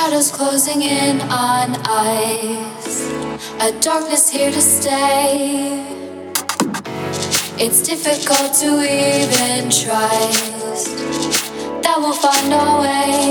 Shadows closing in on us, a darkness here to stay. It's difficult to even trust that we'll find our way.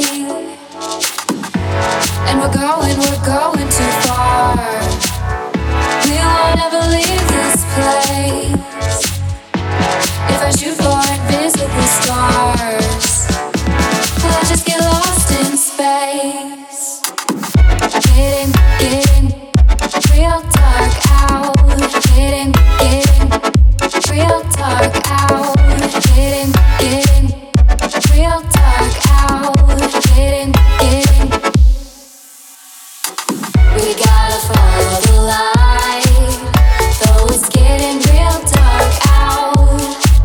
And we're going too far. We won't ever leave this place. If I shoot for invisible stars, we'll just get lost in space. Getting real dark out. Getting real dark out. Getting real dark out. Getting we gotta follow the light, though it's getting real dark out.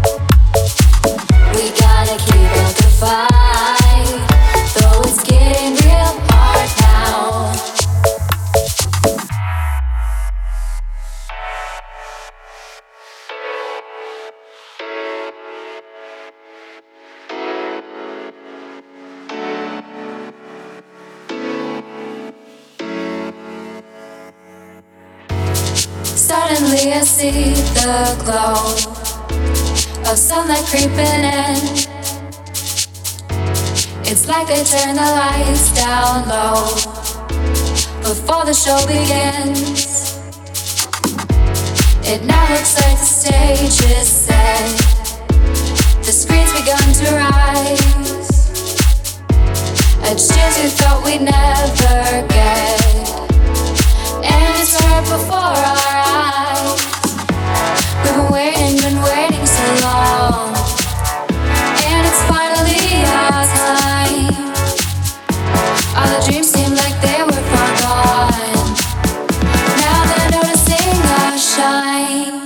We gotta keep up the fight, though it's getting real hard now. Suddenly I see the glow of sunlight creeping in. It's like they turn the lights down low before the show begins. It now looks like the stage is set, the screen's begun to rise. A chance we thought we'd never get, and it's right before our eyes. We've been waiting so long, and it's finally our time. All the dreams seem like they were far gone. Now they're noticing our shine.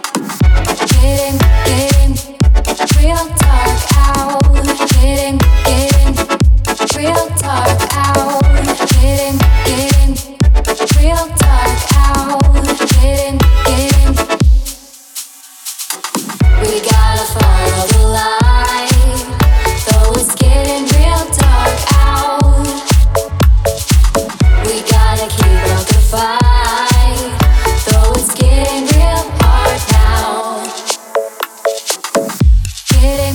Getting real dark out. Getting real dark out. Getting real dark out. Getting we gotta follow the light, though it's getting real dark out. We gotta keep up the fight, though it's getting real hard now. Getting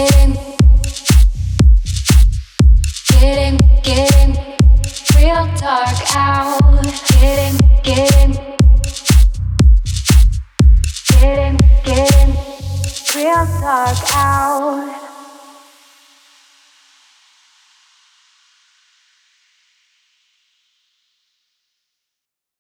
real dark out. Getting real dark out.